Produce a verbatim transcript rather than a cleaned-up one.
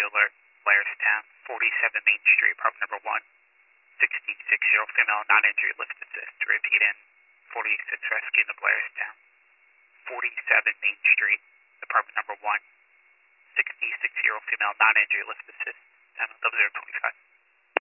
alert, Blairstown, forty-seven Main Street, apartment number one, sixty sixty female, non-injury, lift assist. Repeat in, forty-six rescue in the Blairstown, forty-seven Main Street, apartment number one, sixty sixty female, non-injury, lift assist, ten double zero twenty-five.